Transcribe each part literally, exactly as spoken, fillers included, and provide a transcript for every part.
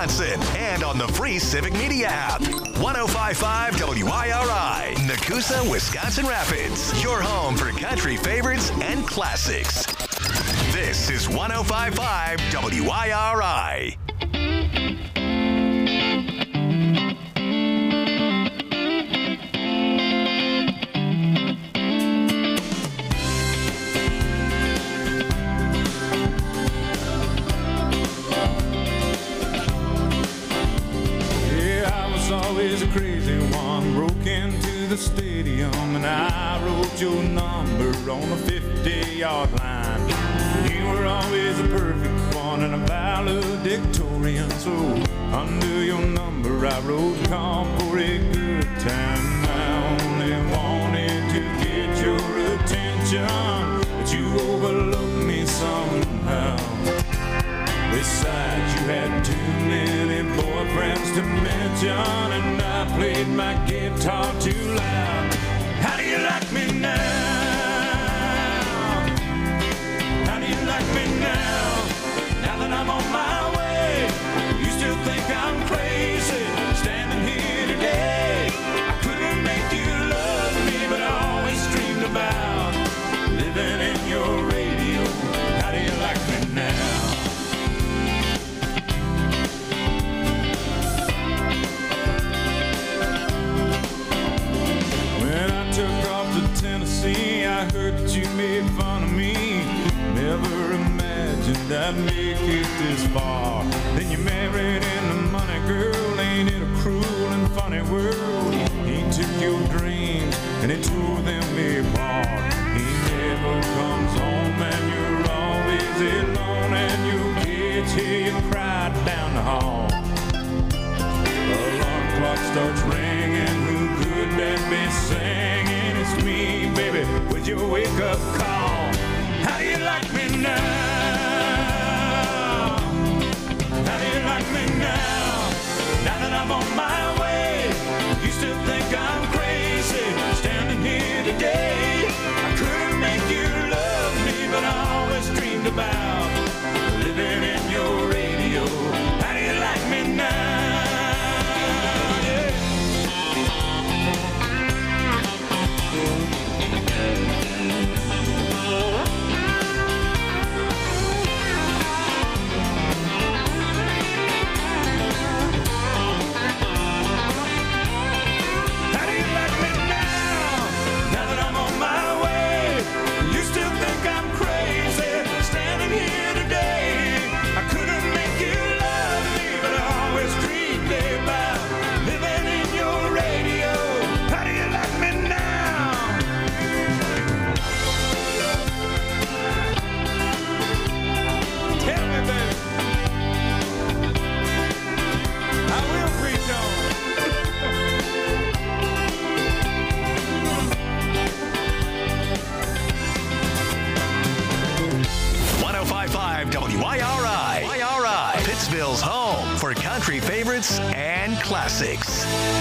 Wisconsin, and on the free Civic Media app. one oh five point five W I R I, Nakusa, Wisconsin Rapids. Your home for country favorites and classics. This is one oh five point five W I R I. Always a crazy one, broke into the stadium and I wrote your number on the fifty-yard line. You were always a perfect one and a valedictorian, so under your number I wrote call for a good time. I only wanted to get your attention, but you overlooked me somehow. Besides, you had too many boyfriends to mention, and I played my guitar too loud. How do you like me now? How do you like me now? Now that I'm on my way, you still think I'm crazy, standing here today. I couldn't make you love me, but I always dreamed about living in your radio. How do you like me now? Tennessee, I heard that you made fun of me. Never imagined I'd make it this far. Then you married into money, girl. Ain't it a cruel and funny world? He took your dreams and he tore them apart. He never comes home and you're always alone, and your kids hear you cry down the hall. The alarm clock starts ringing. Who could that be singing? It's me, baby, with your wake-up call. How do you like me now? How do you like me now? Now that I'm on my way, you still think I'm crazy, standing here today. I couldn't make you love me, but I always dreamed about living in your radio. How do you like me now? W I R I. Y R I. Pittsville's home for country favorites and classics.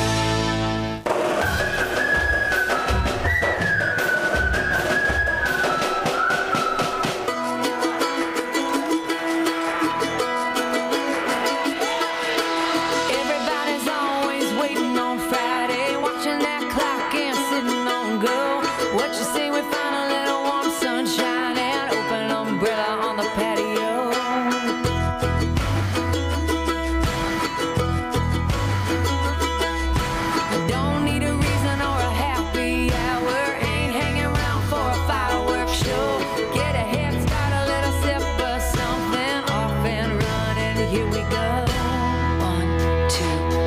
Everybody's always waiting on Friday, watching that clock and sitting on go. What you say we find a little warm sunshine and open umbrella on the patio.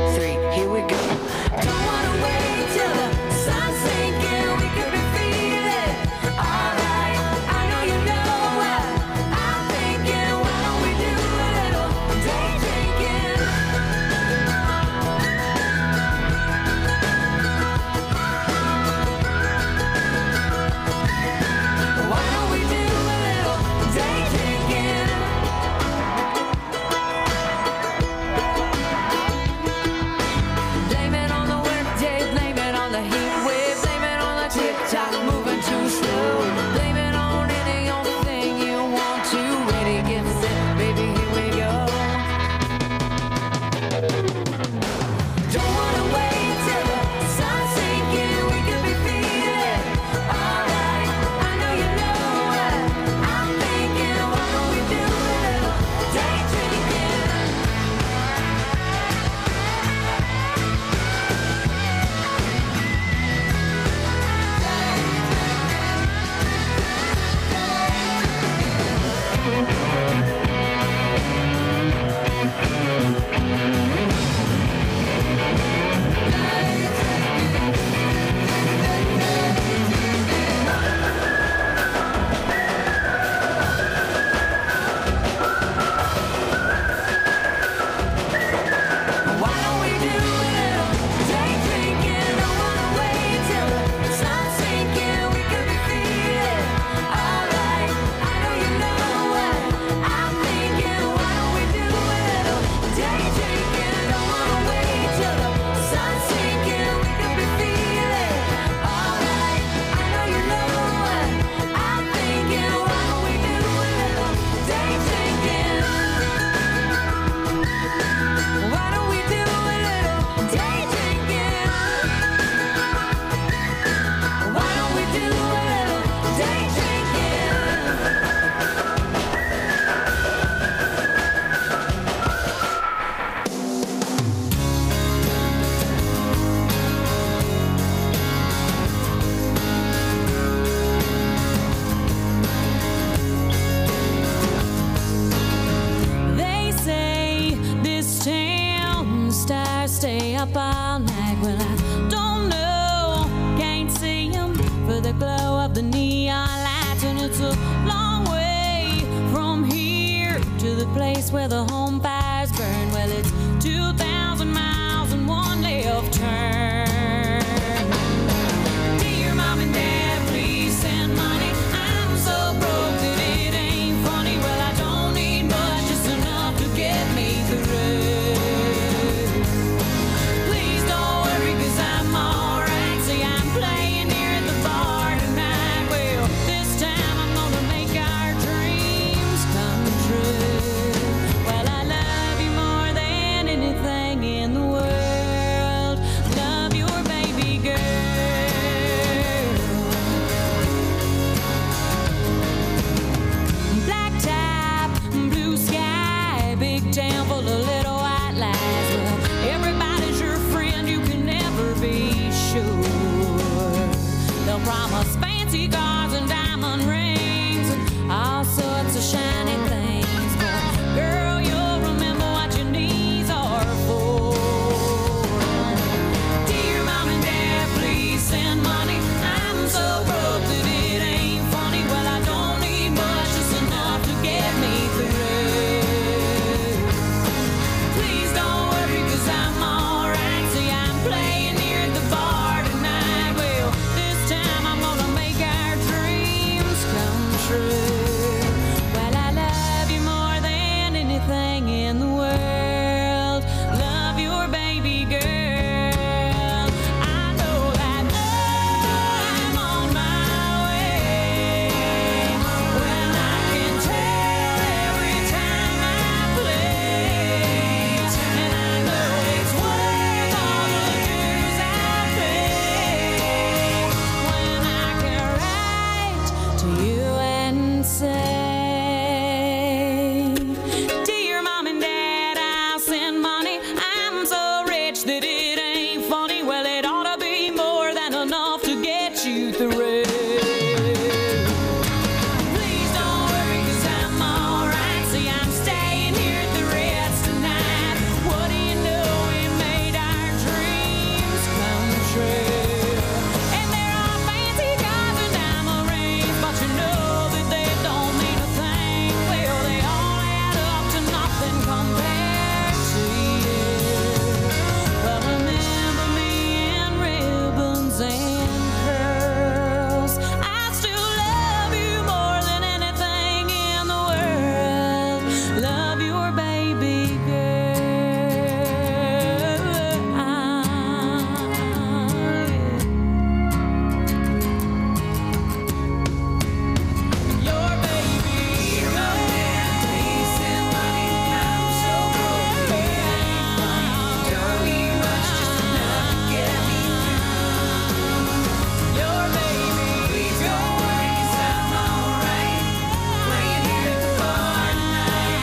Here we go. Don't wanna wait till the sun's sinking. We could be feeling the neon lights, and it's a long way from here to the place where the home fires burn. Well, it's two thousand miles and one left turn. Dear Mom and Dad, please send money. I'm so broke that it ain't funny. Well, I don't need much, just enough to get me through. Please don't worry, cause I'm alright. See, I'm playing here at the bar tonight. Well, this time I'm gonna make our dreams come true. Well, I love you more than anything in the world. Love your baby girl. Black top, blue sky, big town full of little white lies. Well, everybody's your friend, you can never be sure. They'll promise fancy cars and diamond rings and all sorts of shiny things. But girl, you'll remember what your knees are for. Dear Mom and Dad, please send money. I'm so broke that it ain't funny. Well, I don't need much, just enough to get me through. Please don't worry, cause I'm alright. See, I'm playing here at the bar tonight. Well, this time I'm gonna make our dreams come true. Well, I love you more than anything in the world. Love your baby girl. I know that I'm on my way. Well, I can tell every time I play. And I know it's worth all the dues I pay. When I can write to you and say, Dear Mom and Dad, I'll send money. I'm so rich that it ain't funny. Well, it ought to be more than enough to get you through. Please don't worry, cause I'm alright. See, I'm staying here at the Ritz tonight. What do you know, we made our dreams come true. And there are fancy cars and diamond rings, but you know that they don't mean a thing. Well, they all add up to nothing compared to you. But remember me in ribbons and pearls. I still love you more than anything in the world. Love your baby girl. Your baby girl. Please send money. I'm so broke that it ain't funny. Don't need much, just enough to get me through. Your baby girl. Please I'm alright. Playing here at the bar tonight.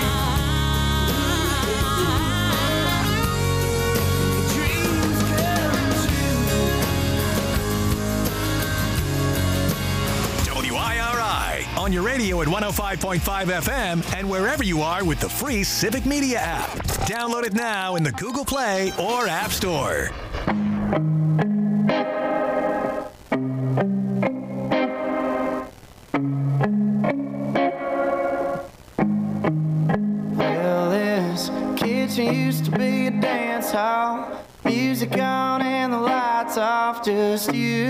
Dreams come true. W I R I on your radio at one oh five point five F M and wherever you are with the free Civic Media app. Download it now in the Google Play or App Store. Well, this kitchen used to be a dance hall. Music on and the lights off. Just you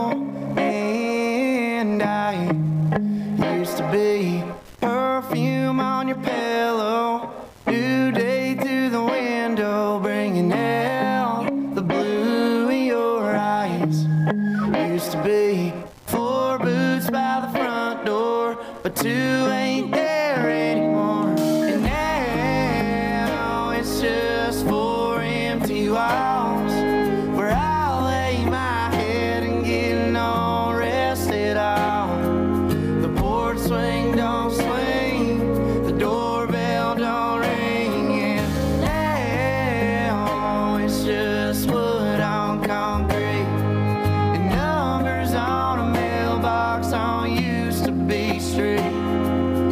and I. Used to be perfume on your pillow. New day through the window, bringing out the blue in your eyes. Used to be four boots by the front door, but two ain't there anymore. And now it's just four empty walls where I lay my head and get no rest at all. The porch swing don't swing, the doorbell don't ring, and now it's just wood on concrete and numbers on a mailbox on used to be street.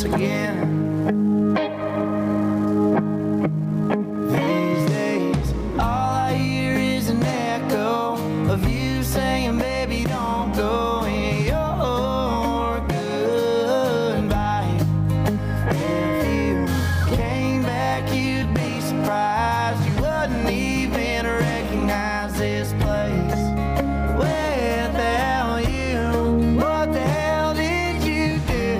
house again. These days, all I hear is an echo of you saying, baby, don't go in your goodbye. If you came back, you'd be surprised. You wouldn't even recognize this place without you. What the hell did you do?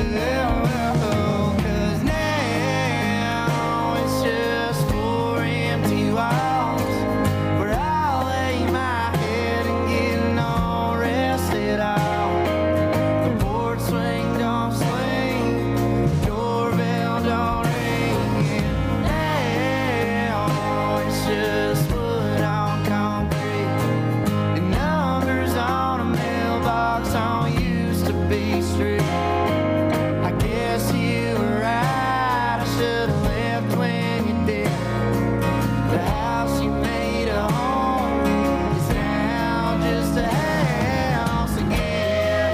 'Cause now it's just four empty walls where I lay my head and get no rest at all. The porch swing don't swing, doorbell don't ring, and now it's just wood on concrete and numbers on a mailbox on used to be street. I guess you were right, I should've left when you did. The house you made a home is now just a house again.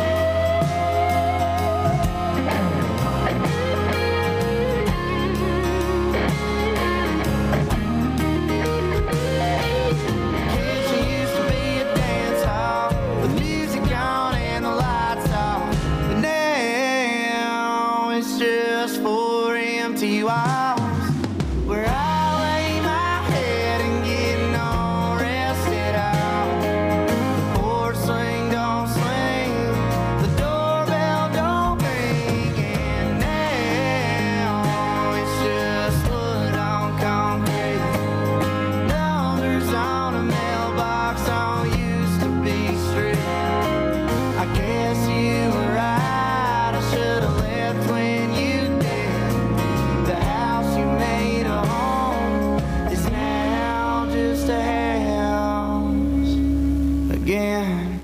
Kitchen used to be a dance hall with music on and the lights off, but now it's just four empty walls where I lay my head and get no rest at all. The porch swing don't swing, the doorbell don't ring, and now it's just wood on concrete. Numbers on a mailbox on used to be street. I guess you were right, I should've left when you did. The house you made a home is now just a house again.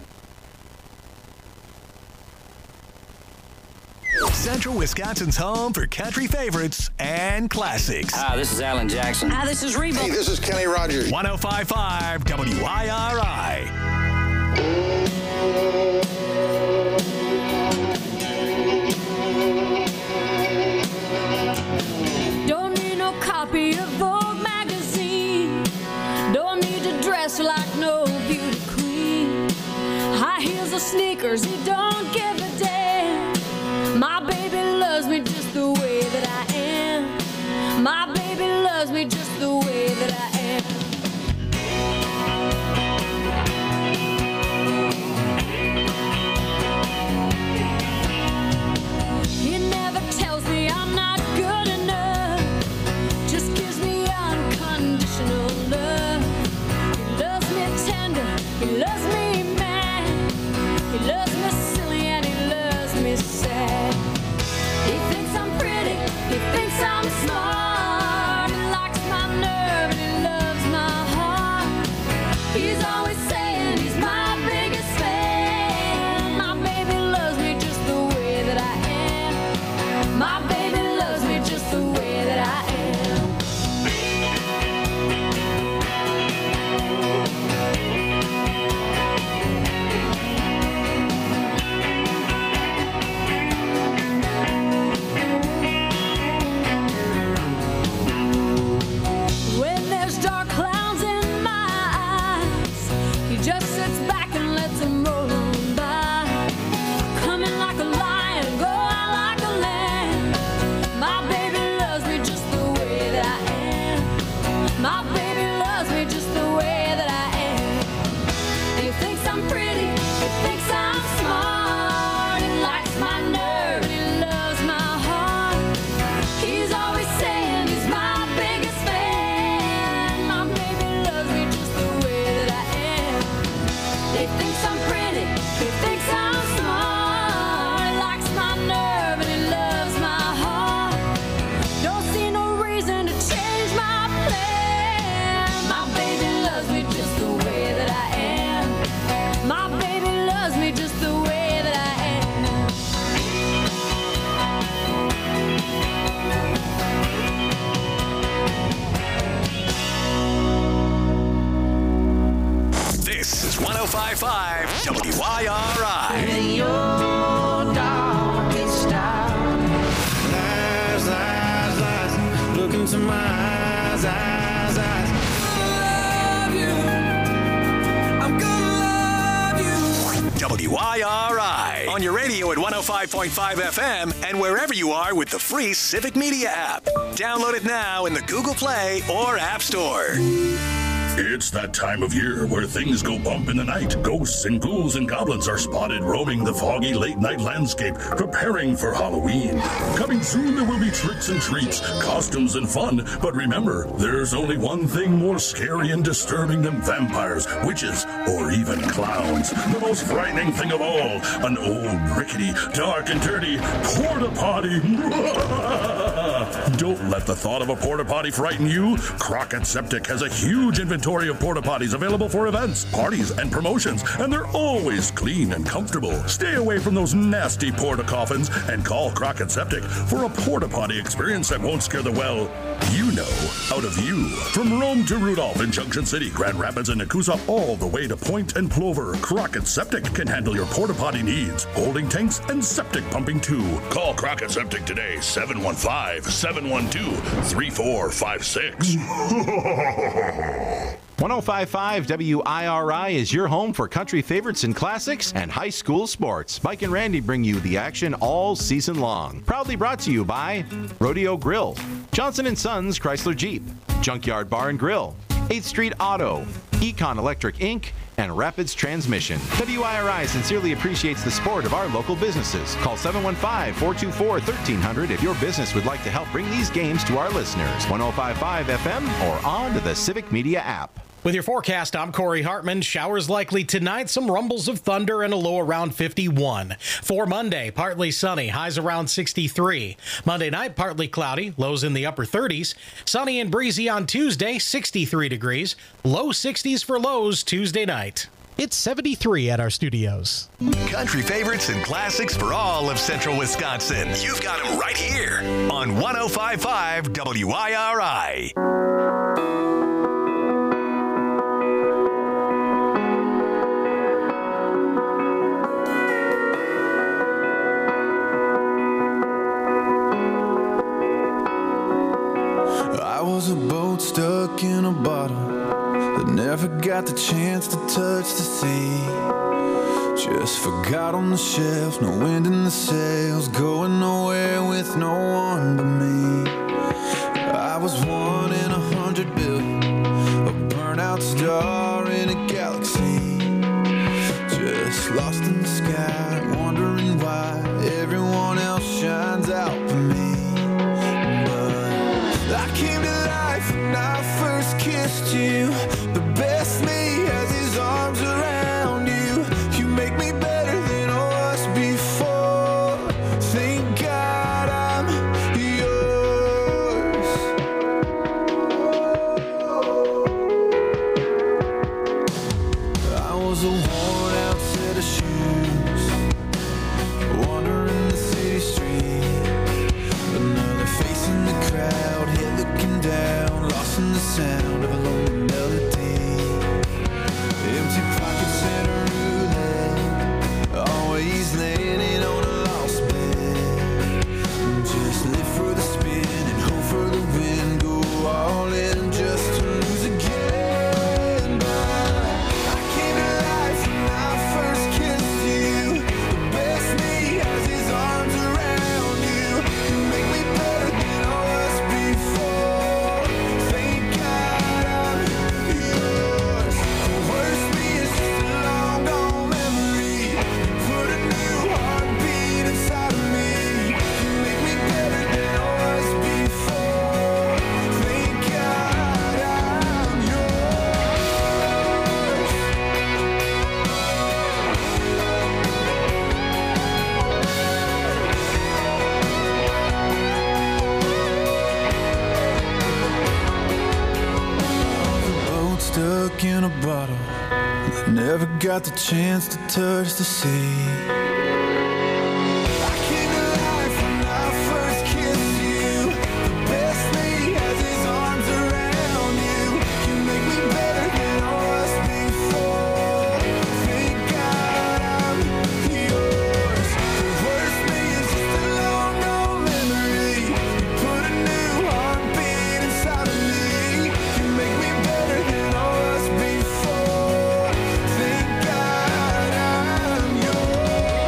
Central Wisconsin's home for country favorites and classics. Hi, this is Alan Jackson. Hi, this is Reba. Hey, this is Kenny Rogers. one oh five point five W I R I. Don't need no copy of Vogue magazine. Don't need to dress like no beauty queen. High heels or sneakers, he don't give a damn. My baby loves me just the way that I am. My baby loves me just the way that I am. He never tells me I'm not good enough, just gives me unconditional love. He loves me tender, he loves me mad, he loves me silly and he loves me sad. He thinks I'm pretty, he thinks I'm smart, he likes my nerve and he loves my heart. He's always saying he's my biggest fan. My baby loves me just the way that I am. My baby loves me just the way that I am. When there's dark clouds in my eyes, he just sits back and lets them roll on by. Come in like a lion, go out like a lamb. My baby loves me just the way that I am. My baby loves me just the way that I am. And he thinks I'm pretty, he thinks I'm smart, he likes my nerve and he loves my heart. He's always saying he's my biggest fan. My baby loves me just the way that I am. He thinks I'm pretty, he thinks I'm smart, he likes my nerve and he loves my heart. Don't see no reason to change my plan. My baby loves me just the way that I am. My baby loves me just the way that I am. This is one oh five point five W I R I. In your darkest hour, oh five point five F M, and wherever you are with the free Civic Media app. Download it now in the Google Play or App Store. It's that time of year where things go bump in the night. Ghosts and ghouls and goblins are spotted roaming the foggy late-night landscape, preparing for Halloween. Coming soon, there will be tricks and treats, costumes and fun. But remember, there's only one thing more scary and disturbing than vampires, witches, or even clowns. The most frightening thing of all, an old, rickety, dark and dirty porta-potty. Don't let the thought of a porta-potty frighten you. Crockett Septic has a huge inventory of porta potties available for events, parties, and promotions, and they're always clean and comfortable. Stay away from those nasty porta coffins and call Crockett Septic for a porta potty experience that won't scare the, well, you know, out of you. From Rome to Rudolph in Junction City, Grand Rapids, and Nakusa, all the way to Point and Plover, Crockett Septic can handle your porta potty needs, holding tanks and septic pumping too. Call Crockett Septic today, seven one five, seven one two, three four five six. one oh five point five W I R I is your home for country favorites and classics and high school sports. Mike and Randy bring you the action all season long. Proudly brought to you by Rodeo Grill, Johnson and Sons Chrysler Jeep, Junkyard Bar and Grill, eighth Street Auto, Econ Electric Incorporated, and Rapids Transmission. W I R I sincerely appreciates the support of our local businesses. Call seven one five, four two four, one three zero zero if your business would like to help bring these games to our listeners. one oh five point five F M or on to the Civic Media app. With your forecast, I'm Corey Hartman. Showers likely tonight, some rumbles of thunder, and a low around fifty-one. For Monday, partly sunny, highs around sixty-three. Monday night, partly cloudy, lows in the upper thirties. Sunny and breezy on Tuesday, sixty-three degrees. Low sixties for lows Tuesday night. It's seventy-three at our studios. Country favorites and classics for all of central Wisconsin. You've got them right here on one oh five point five W I R I. I was a boat stuck in a bottle that never got the chance to touch the sea. Just forgot on the shelf, no wind in the sails, going nowhere with no one but me. I was one in a hundred billion, a burnout star in a galaxy. Just lost in the sky, wondering why everyone else shines out for me. I came to life when I first kissed you. The best me has his arms around you. You make me better than I was before. Thank God I'm yours. I was a worn out set of shoes, wandering the city street. Another face in the crowd, head looking down, lost in the sound of a lonely melody. Empty pockets and a roulette, always landing on a lost bet. Just live for the spin and hope for the win, go all in just to lose again. But I came to life when I first kissed you. The best me has his arms around you. You make me better than I was before. Thank God I'm yours. The worst me is just a long gone memory. You put a new heartbeat inside of me. You make me better than I was before. Thank God I'm yours. The boat stuck in a bottle that never got the chance to touch the sea. I came to life when I first kissed you. The best me has his arms around you. You make me better than I was before. Thank God I'm yours. The worst me is just a long gone memory. You put a new heartbeat inside of me. You make me better than I was before. Thank God I'm yours.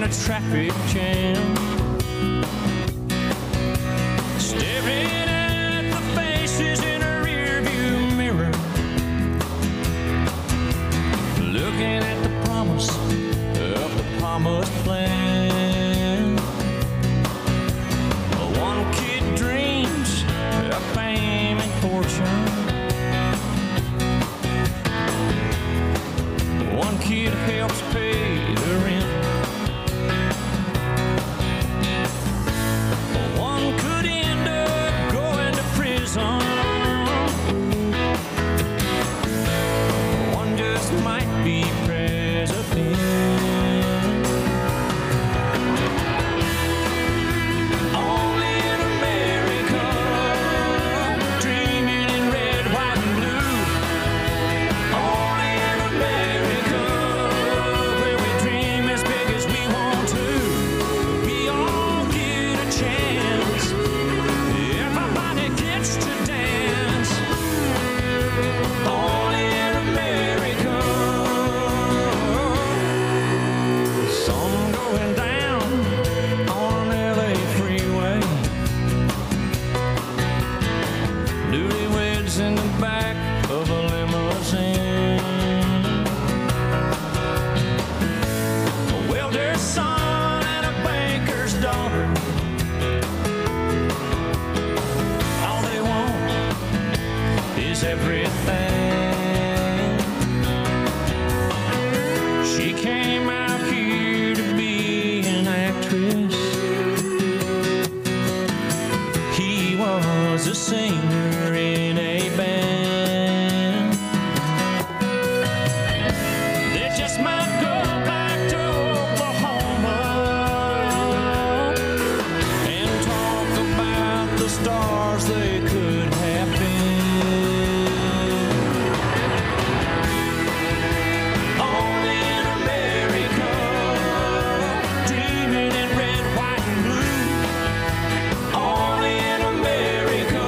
a traffic jam. Staring at the faces in a rearview mirror, looking at the promise of the promised plan. One kid dreams of fame and fortune. One kid helps pay the rent. One could end up going to prison. One just might be president. Only in America, dreaming in red, white, and blue. Only in America, where we dream as big as we want to. We all get a chance. Everybody gets to dance. Only in America. Sun going down on an L A freeway. Newlyweds in the back of a limousine. A welder's son and a banker's daughter. All they want is everything. She came out here to be an actress. He was a singer in a band. They just might go back to Oklahoma and talk about the stars they could have been. Only in America, dreaming in red, white, and blue. Only in America.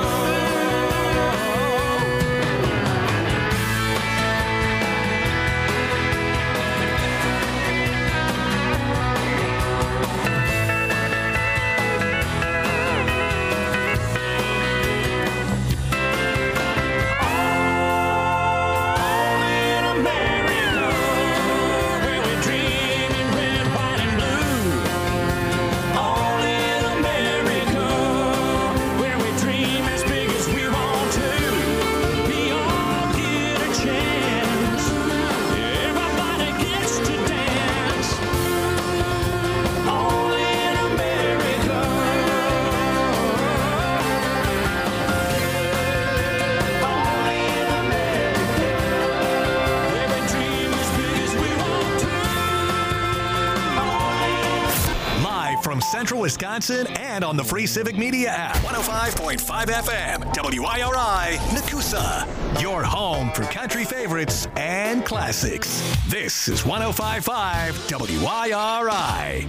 Only in America, where we dream in red, white, and blue. Only in America, where we dream as big as we want to. We all get a chance. Everybody gets to dance. Only in America. Only in America, where we dream as big as we want to. Only in Live from Central Wisconsin and on the free Civic Media app. one oh five point five F M, W I R I, Nakusa. Your home for country favorites and classics. This is one oh five point five W I R I.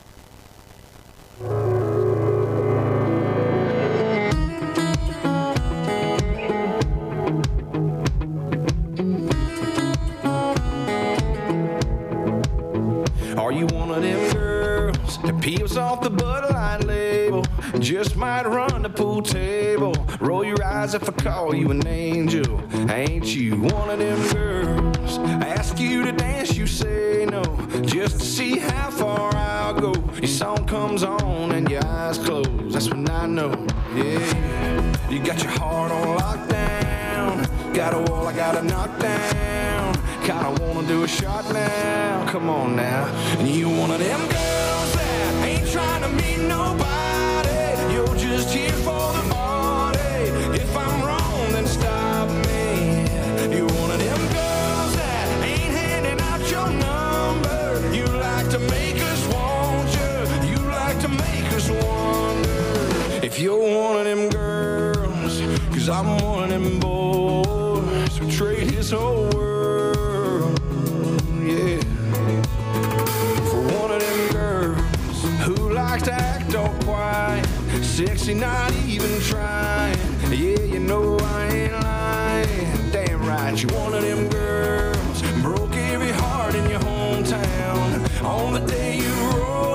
Are you one of them girls that peels off the Bud Light label? Just might run the pool table. Roll your eyes if I call you an angel. Ain't you one of them girls? Ask you to dance, you say no. Just to see how far I'll go. Your song comes on and your eyes close. That's when I know, yeah. You got your heart on lockdown. Got a wall I gotta knock down. Kinda wanna do a shot now. Come on now. And you one of them girls that ain't trying to meet nobody. You're just here for the party. If I'm wrong, then stop me. You're one of them girls that ain't handing out your number. You like to make us want you. You like to make us wonder if you're one of them girls. Cause I'm one of them boys who trade his whole world, yeah, for one of them girls who like to act all quiet, sexy, not even trying. Yeah, you know I ain't lying. Damn right, you one of them girls broke every heart in your hometown on the day you rolled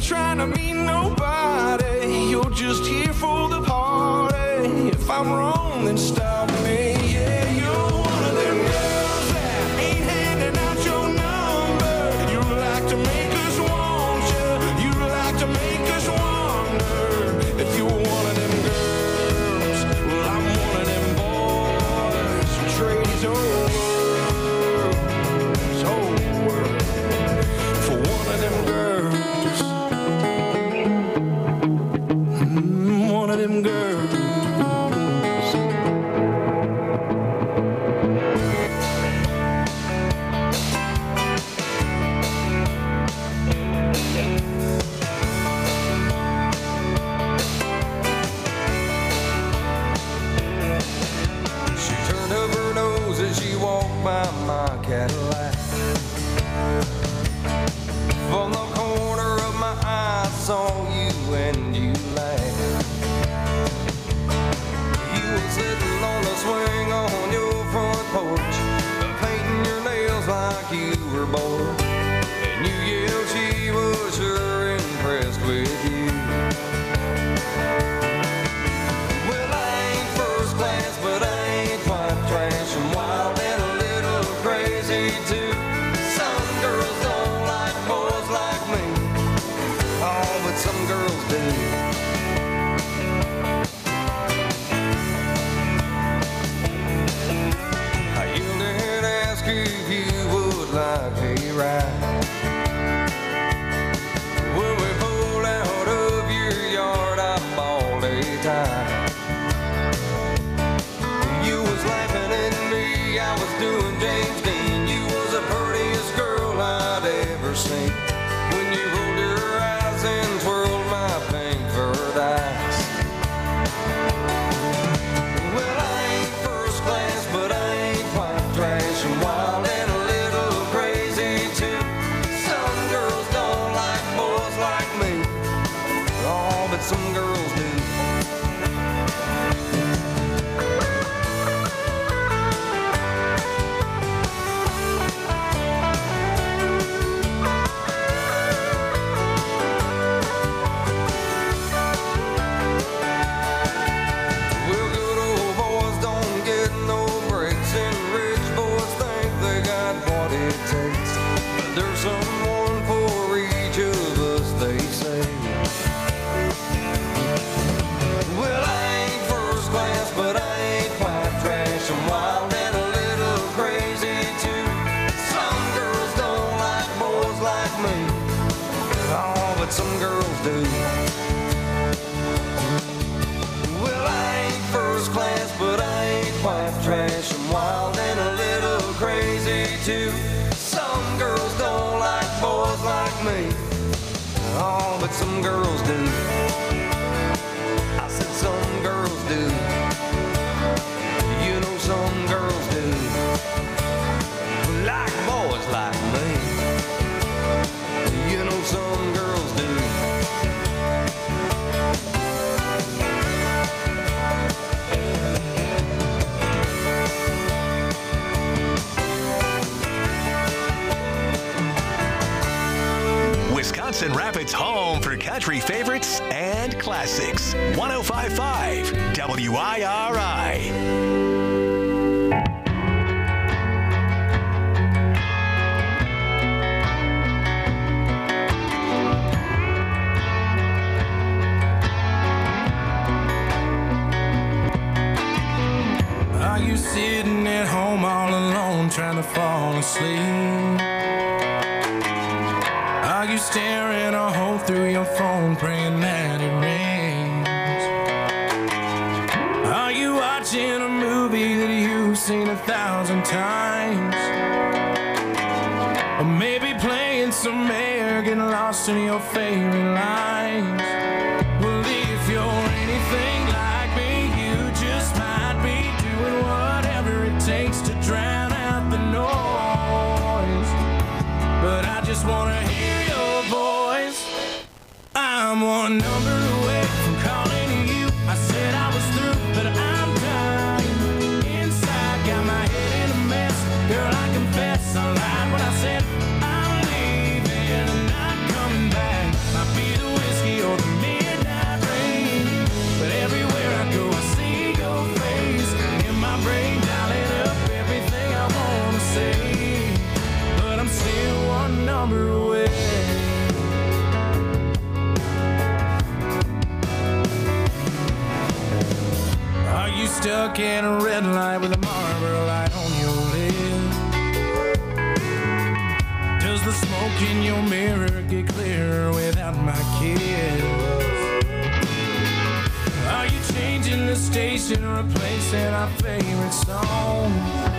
trying to be nobody. You're just here for the party. If I'm wrong, then stop me. Yeah, you're one of them girls that ain't handing out your number. You like to make us want you. You like to make us wonder if you're one of them girls. Well, I'm one of them boys who trade his whole world, his whole world for one of them girls. Mm, one of them girls. By my Cadillac, from the corner of my eye, saw you and you laughed. You were sitting on the swing on your front porch, painting your nails like you were bored, and you yelled she was sure impressed with you. Well, I ain't first class, but I ain't quite trash and wild and crazy too. Some girls don't like boys like me. Oh, but some girls do. I yelled and asked if you would like a ride. Well, we pulled out of your yard, I bawled a tie. You was laughing at me, I was doing James Dean. You was the prettiest girl I'd ever seen. When you rolled your eyes and twirled my pink furred eyes. Well, I ain't first class, but I ain't quite trash and wild and a little crazy too. Some girls don't like boys like me. Oh, but some girls do. There's someone for each of us, they say. Well, I ain't first class, but I ain't quite trash. I'm wild and a little crazy too. Some girls don't like boys like me. Oh, but some girls do. Well, I ain't first class, but I ain't quite trash. I'm wild and a little crazy too. Some girls don't like boys like me. Oh, but some girls do. I said some girls do. You know some girls do. Like boys like me. You know some girls do. Wisconsin Rapids' home for country favorites and classics. one oh five point five W I R I. Are you sitting at home all alone trying to fall asleep? Are you staring a hole through your phone praying that it rains? Are you watching a movie that you've seen a thousand times? Or maybe playing some air, getting lost in your favorite lines? Well, if you're anything like me, you just might be doing whatever it takes to drown out the noise. But I just wanna hear your voice. I'm one number away from calling you. I said I was through, but I'm dying inside. Got my head in a mess. Girl, I confess I lied when I said I'm leaving and not coming back. Might be the stuck at a red light with a Marlboro light on your lip. Does the smoke in your mirror get clearer without my kiss? Are you changing the station, replacing our favorite song?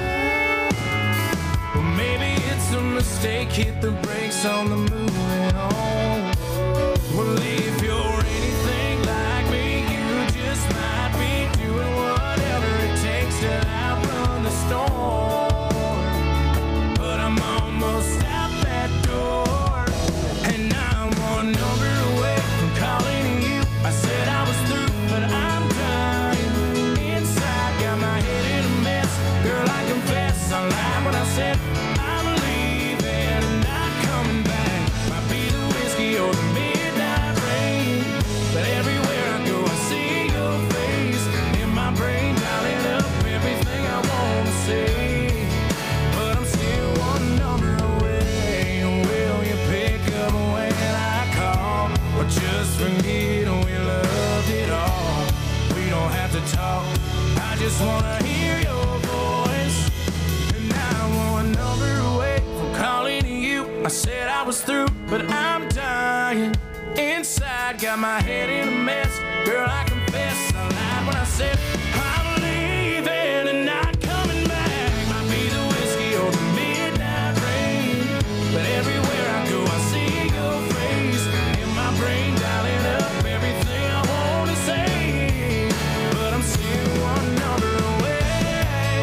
Well, maybe it's a mistake, hit the brakes on the moving on. Well, if you're anything like me, you just might be doing whatever it takes to outrun the storm. But I'm almost out that door, and I'm one number away from calling you. I said I was through, but I'm dying inside, got my head in a mess. Girl, I confess, I lied when I said I'm leaving and not coming back. Might be the whiskey or the midnight rain, but everywhere I go I see your face in my brain, dialing up everything I want to say. But I'm still one number away. Will you pick up when I call, or just forget we loved it all? We don't have to talk, I just wanna hear your voice. And I'm one number away from calling you. I said I was through, but I'm dying inside, got my head in a mess. Girl, I confess, I lied when I said I'm leaving and not coming back. Might be the whiskey or the midnight rain, but everywhere I go I see your face in my brain, dialing up everything I want to say. But I'm still one number away,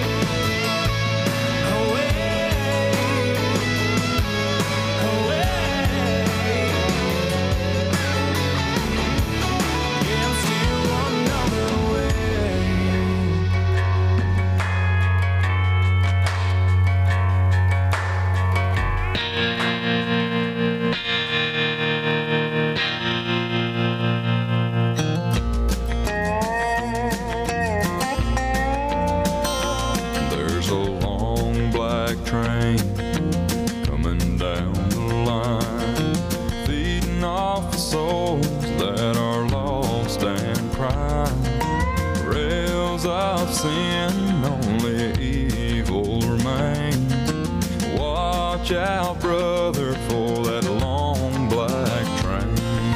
away, away. Yeah, I'm still one number away. There's a long black train coming down the line, feeding off the souls that are lost and crying. Rails of sin, only evil remains. Watch out, brother, for that long black train.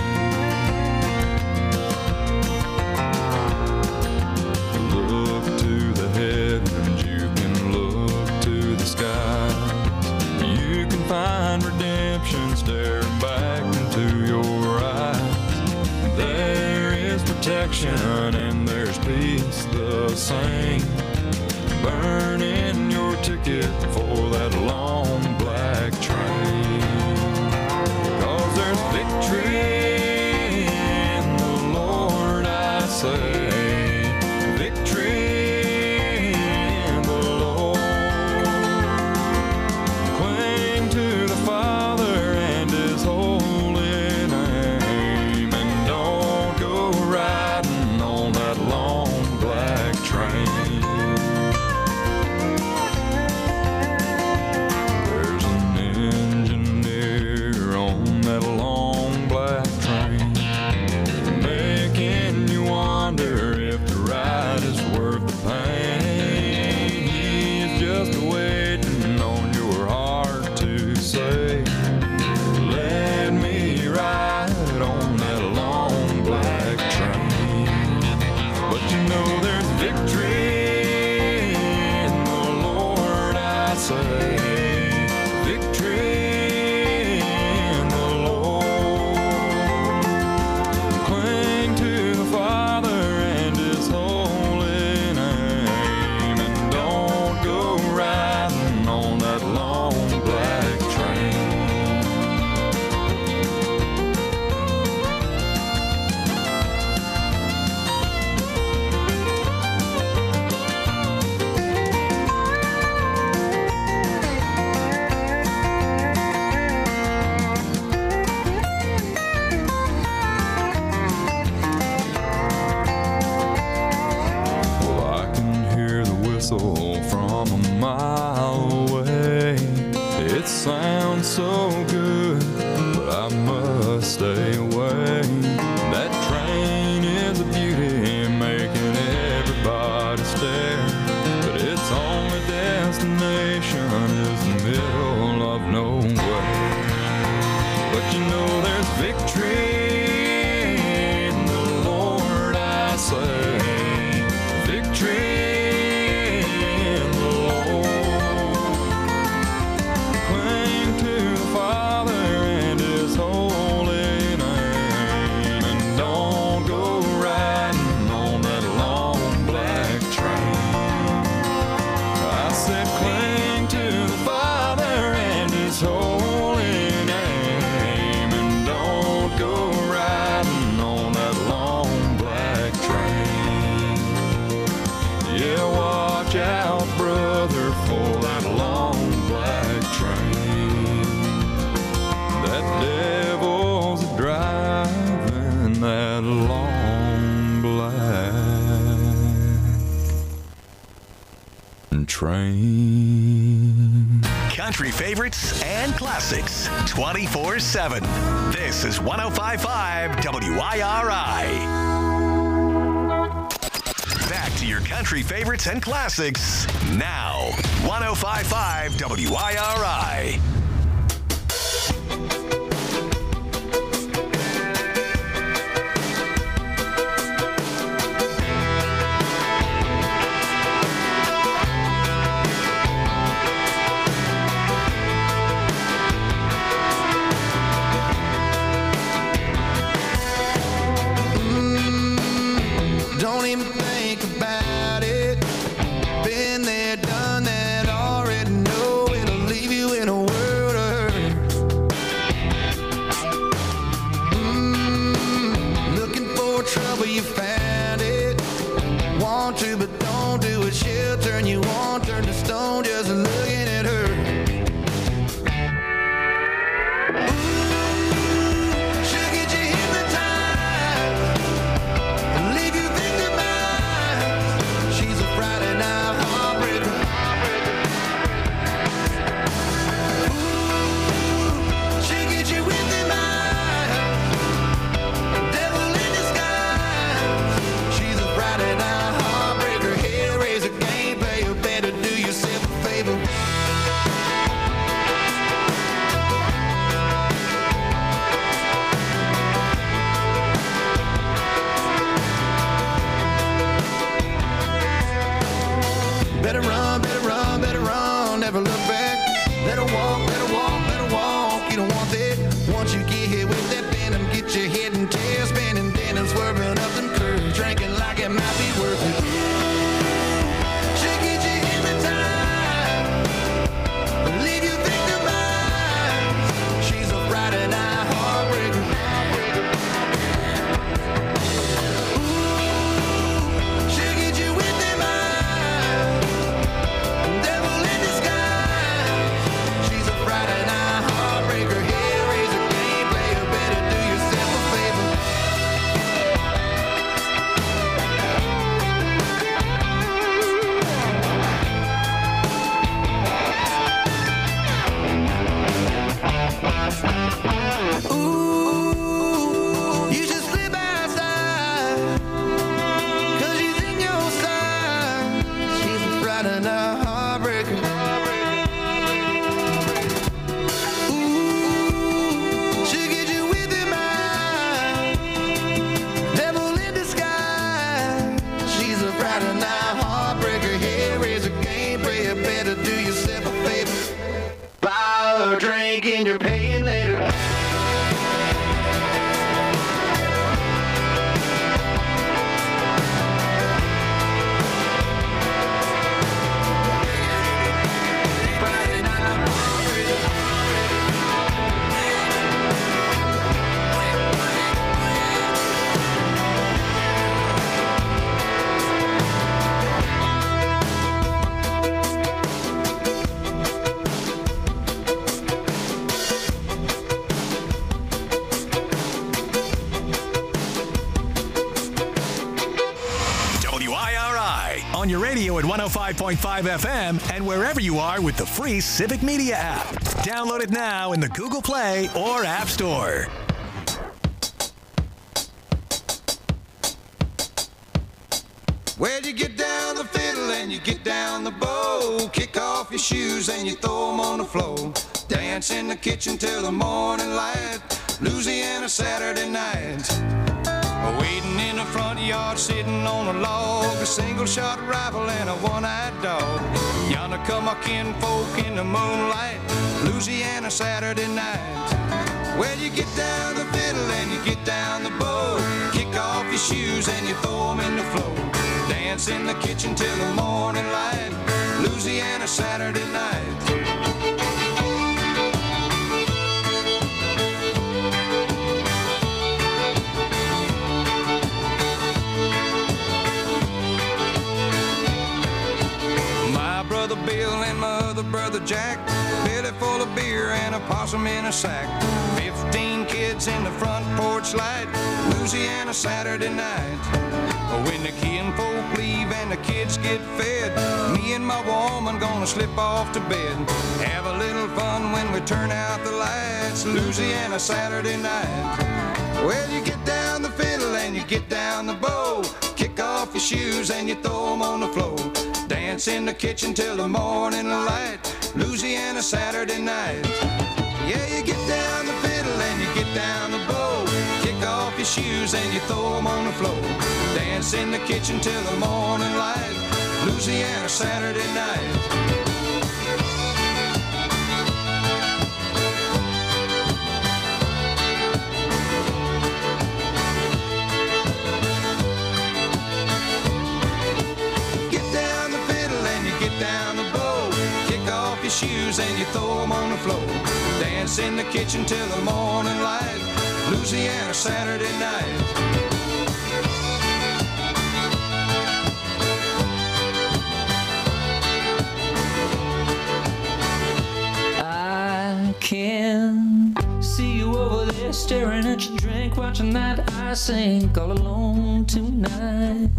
Look to the heavens, you can look to the skies. You can find redemption staring back into your eyes. There is protection and there's peace the same. Burning your ticket for that long black train. 'Cause there's victory in the Lord, I say. Victory in the Lord. Cling to the Father and His holy name, and don't go riding on that long black train. There's an engineer on that long black train, making you wonder if the ride is worth the pain. He's just waiting on your heart to say, let me ride on that long black train. But you know there's victory in the Lord, I say. Victory in the Lord. Cling to the Father and His holy name, and don't go riding on that long black train. Well, I can hear the whistle from a mile away. It sounds so good, but I must stay away. That train is a beauty, making everybody Victory in the Lord, I say. Victory in the Lord. Cling to the Father and His holy name, and don't go riding on that long black train. I said cling to the Father and His holy name, and don't go riding on that long black train. Yeah, watch out, brother, for that long black train. That devil's driving that long black train. Country favorites and classics twenty-four seven. This is one oh five point five W I R I. Back to your country favorites and classics now. one oh five point five W I R I. Don't even think about it. Been there, done that, already know it'll leave you in a world of hurt. Mm, looking for trouble, you found it. Want to, but don't do it. She'll turn you on, turn to stone, just looking at her. She'll get you hypnotized and leave you victimized. She's a Friday night heartbreaker. Ooh, she'll get you with the mind. Devil in disguise. She's a Friday night heartbreaker. Hellraiser, can't pay you better, do yourself a favor. Better run, better run, better run, never look back. Let her walk, let her walk, let her walk. You don't want that. Once you get hit with that venom, get your head and tail spinning, then and swerving up them curves, drinking like it might be worth it. She'll get you hypnotized, leave you victimized. She's a Friday night heartbreaker. Ooh, she'll get you with them eyes. Devil in disguise. She's a Friday night heartbreaker. Hellraiser, game player. Better do yourself a favor. Ooh, you should slip outside, 'cause she's in your side. She's a Friday night heartbreaker. Ooh, she'll get you with her mind. Devil in disguise. She's a Friday night heartbreaker. Hellraiser, game player. Better do yourself a favor. Buy her a drink and you're paying later. Friday night heartbreaker. W I R I on your radio at one oh five point five F M and wherever you are with the free Civic Media app. Download it now in the Google Play or App Store. Well, you get down the fiddle and you get down the bow. Kick off your shoes and you throw them on the floor. Dance in the kitchen till the morning light. Louisiana a Saturday night. Waiting in the front yard, sitting on a log, a single-shot rifle and a one-eyed dog. Yonder come my kinfolk in the moonlight, Louisiana Saturday night. Well, you get down the fiddle and you get down the bow, kick off your shoes and you throw them in the floor. Dance in the kitchen till the morning light, Louisiana Saturday night. Brother Bill and my other brother Jack, belly full of beer and a possum in a sack. Fifteen kids in the front porch light, Louisiana Saturday night. When the kinfolk leave and the kids get fed, me and my woman gonna slip off to bed. Have a little fun when we turn out the lights, Louisiana Saturday night. Well, you get down the fiddle and you get down the bow, kick off your shoes and you throw them on the floor. Dance in the kitchen till the morning light, Louisiana Saturday night. Yeah, you get down the fiddle and you get down the bow, kick off your shoes and you throw them on the floor. Dance in the kitchen till the morning light, Louisiana Saturday night. Shoes and you throw them on the floor. Dance in the kitchen till the morning light, Louisiana Saturday night. I can see you over there staring at your drink, watching that ice sink all alone tonight.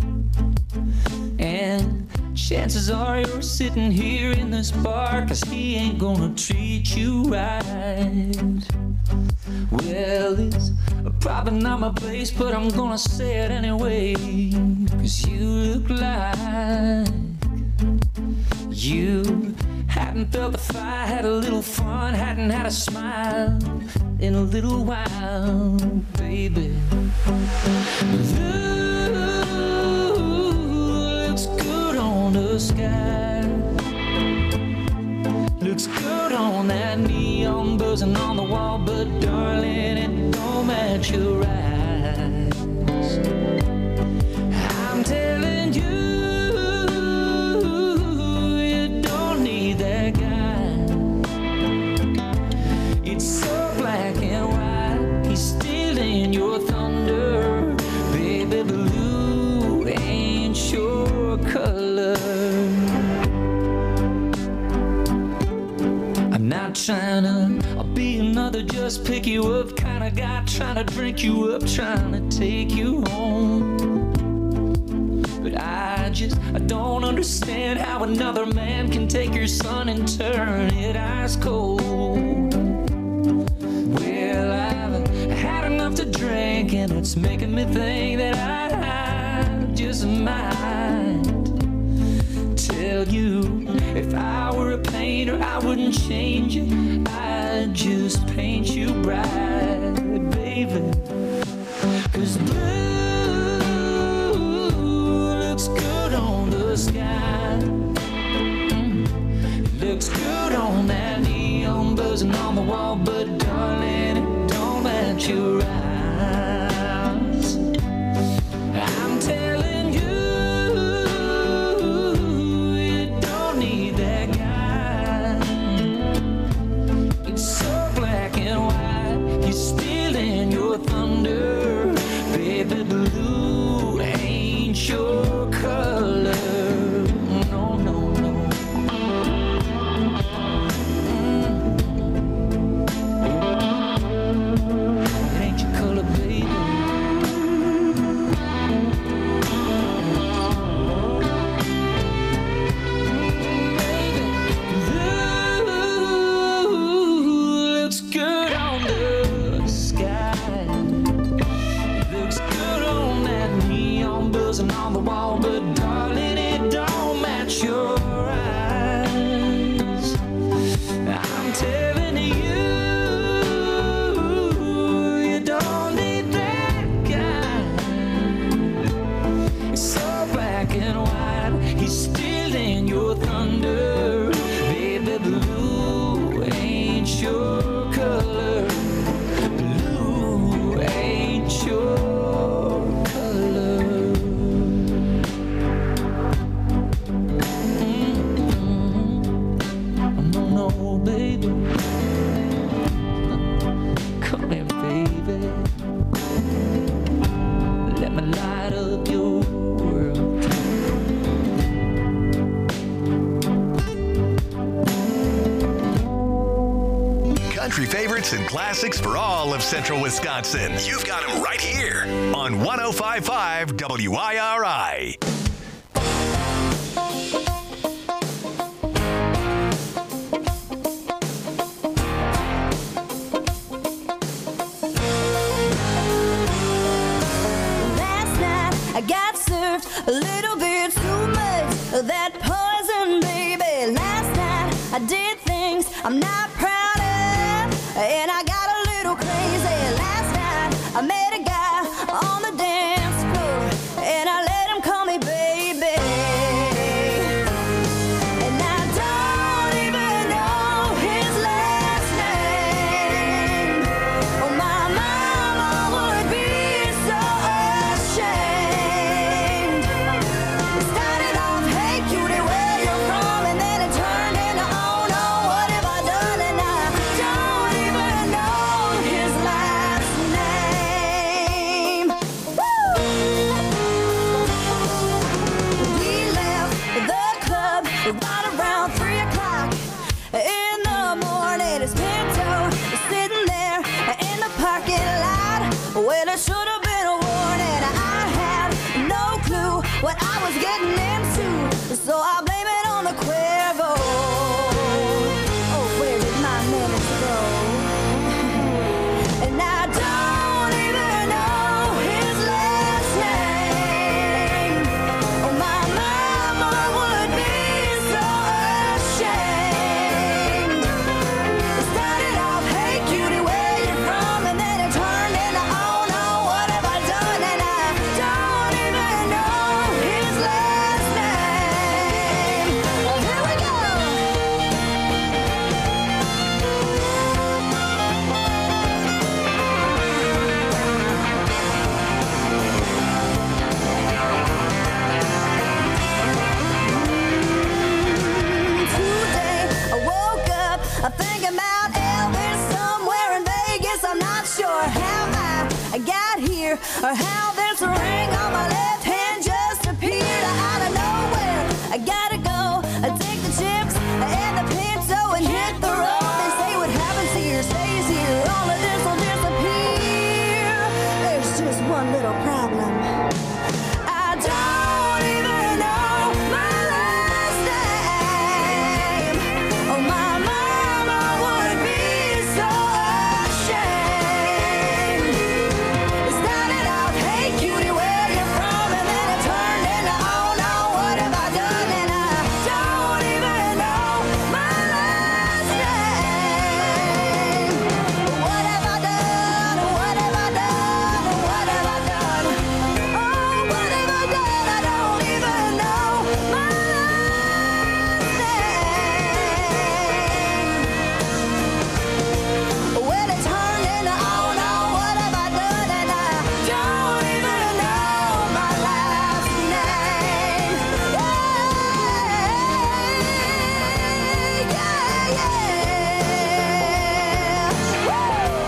And chances are you're sitting here in this bar, 'cause he ain't gonna treat you right. Well, it's probably not my place, but I'm gonna say it anyway, 'cause you look like you hadn't felt the fire, had a little fun, hadn't had a smile in a little while, baby. Looks good on the sky, looks good on that neon buzzing on the wall, but darling, it don't match your eyes. I'm telling you, you don't need that guy. It's so black and white, he's stealing your thunder, baby. Blue ain't your color. I'm not trying to I'll be another just pick you up kind of guy, trying to drink you up, trying to take you home. But I just I don't understand how another man can take your son and turn it ice cold. Well, I've had enough to drink, and it's making me think that I just might tell you, if I were a painter, I wouldn't change it, I'd just paint you bright, baby. 'Cause blue looks good on the sky, it looks good on that neon buzzing on the wall, but darling, it don't match your eyes. I'm telling you, you don't need that guy. It's so black and white, he's stealing your thunder, baby. Blue ain't your color. No, no, no. It ain't your color, baby. Looks good on the sky, looks good on that neon buzzing on the wall, but darling, it don't match your eyes. I'm telling you, you favorites and classics for all of central Wisconsin. You've got them right here on one oh five point five W I R I. Last night I got served a little bit too much of that poison, baby. Last night I did things I'm not proud of, and I got a little crazy. Last night I met a guy on the dance floor, and I let him call me baby. And I don't even know his last name. Oh, my mama would be so ashamed. It started off, hey cutie, where you from? And then it turned into, oh no, what have I done? And I don't even know his last name. Woo! We left the club right around three o'clock in the morning. His Pinto is sitting there in the parking lot. Well, it should have been a warning. I had no clue what I was getting into, so I blame it on the Cuervo. Oh, where did my minutes go? And I don't even know his last name. Oh, my mama would be so ashamed. It started off, hey cutie, where you from? And then it turned into, oh no, what have I done? And I don't even know his last name. Well, here we go. Today I woke up I'm thinking about Elvis somewhere in Vegas. I'm not sure how I got here or how this ring on my left hand just appeared out of nowhere. I gotta go I take the chips and the Pinto and hit the road. They say what happens here stays here. All of this will disappear. There's just one little problem. I don't even know my last name. Oh, my mama would be so ashamed. It started off, hey cutie, where you from? And then it turned into, oh no, what have I done? And I don't even know my last name. What have I done? What have I done? What have I done? Oh, what have I done? I don't even know my last name. Well, it turned into, oh no, what have I done? And I don't even know my last name. Yeah, yeah, yeah. Woo!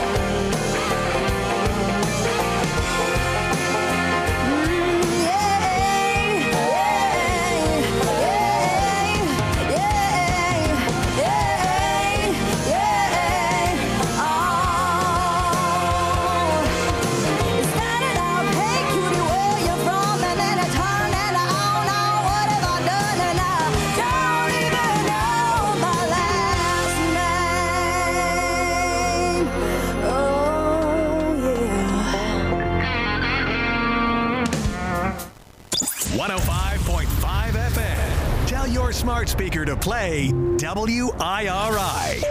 one oh five point five F M. Tell your smart speaker to play W I R I.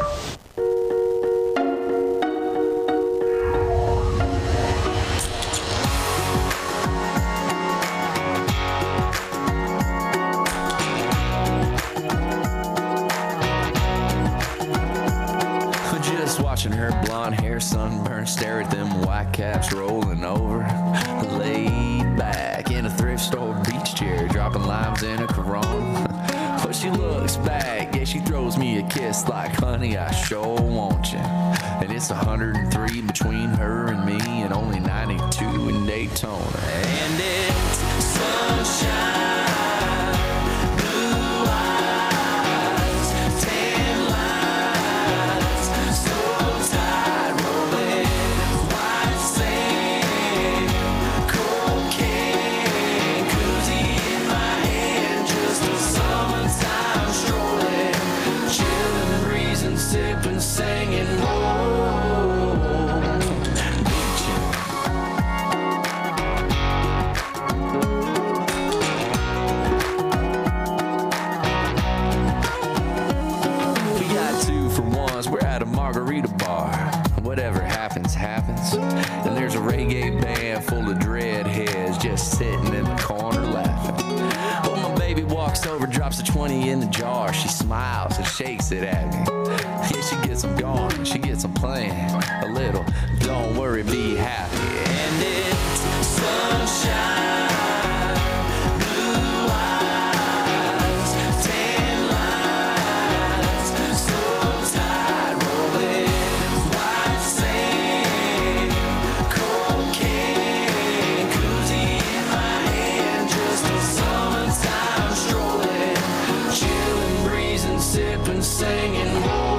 Just watching her blonde hair sunburn, stare at them white caps rolling over. Laid back in a thrift store beach chair, dropping limes in a Corona. But she looks back, yeah, she throws me a kiss like, honey, I sure want you. And it's one hundred three between her and me, and only ninety-two in Daytona. And it's sunshine. Blue eyes, tan lines, so tight. just sitting in the corner laughing. Well, my baby walks over, drops a twenty in the jar. She smiles and shakes it at me. Yeah, she gets them going, she gets them playing a little. Don't worry, be happy. And it's sunshine, blue eyes, tan lines, so tight, rolling white sand, cocaine, koozie in my hand, just a summertime strolling, chilling, breezing, sipping, singing.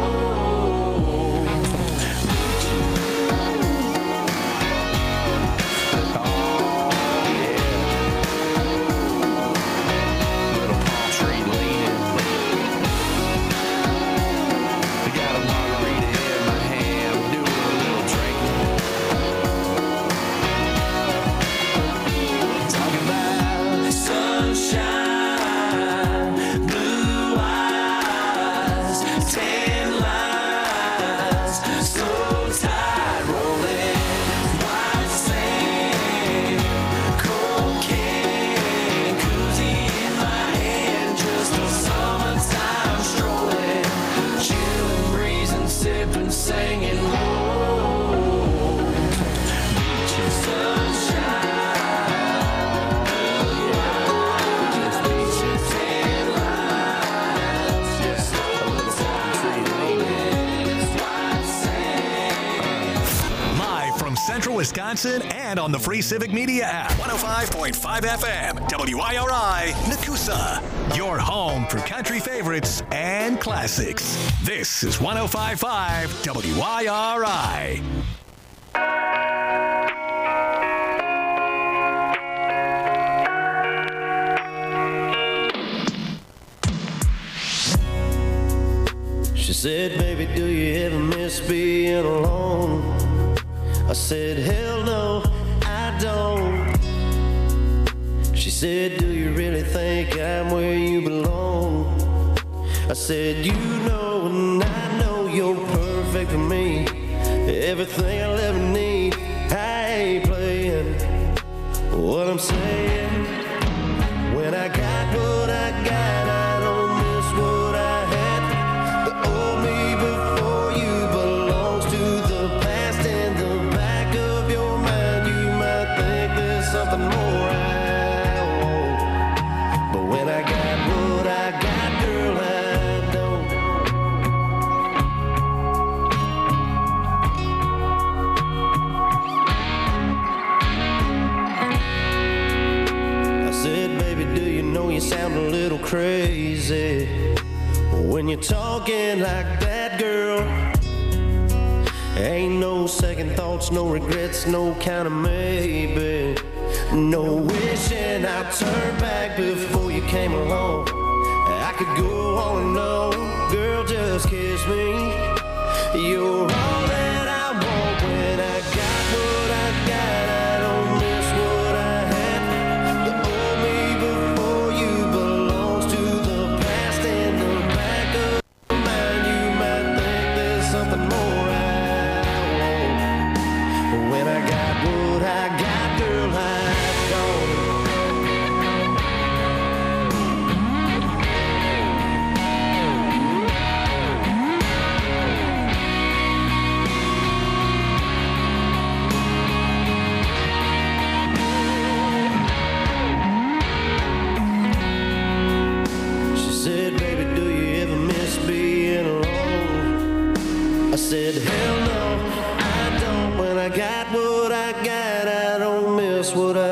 Wisconsin and on the free Civic Media app. one oh five point five F M, W I R I, Nakusa. Your home for country favorites and classics. This is one oh five point five W I R I. She said, baby, do you ever miss being alone? I said, hell no, I don't. She said, do you really think I'm where you belong? I said, you know and I know you're perfect for me. Everything I'll ever need, I ain't playing. What I'm saying, when I got what I got, I don't miss what I had. The old me before you belongs to the past and the something more I want. But when I got what I got, girl, I don't. I said, baby, do you know you sound a little crazy when you're talking like that, girl? Ain't no second thoughts, no regrets, no kind of maybe. No wishing I'd turn back before you came along. I could go on and on, girl, just kiss me. You're all that I want. When I got what I got, I don't miss what I had. The old me before you belongs to the past and the back of your mind. You might think there's something more I want. But when I got what I got, girl, I I said, hell no, I don't. When I got what I got, I don't miss what I